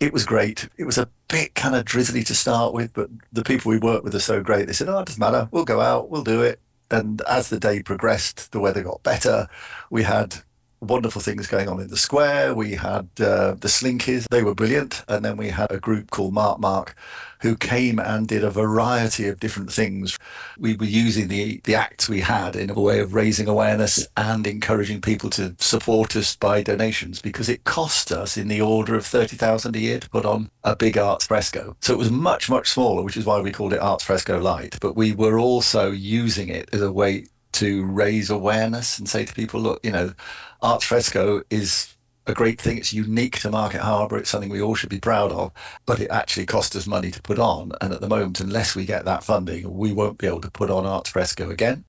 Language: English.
It was great. It was a bit kind of drizzly to start with, but the people we worked with are so great. They said, "Oh, it doesn't matter. We'll go out. We'll do it." And as the day progressed, the weather got better. We had wonderful things going on in the square. We had the Slinkies. They were brilliant. And then we had a group called Mark who came and did a variety of different things. We were using the acts we had in a way of raising awareness and encouraging people to support us by donations because it cost us in the order of 30,000 a year to put on a big arts fresco. So it was much, much smaller, which is why we called it Arts Fresco Light. But we were also using it as a way to raise awareness and say to people, look, arts fresco is a great thing. It's unique to Market Harborough. It's something we all should be proud of, but it actually cost us money to put on. And at the moment, unless we get that funding, we won't be able to put on arts fresco again.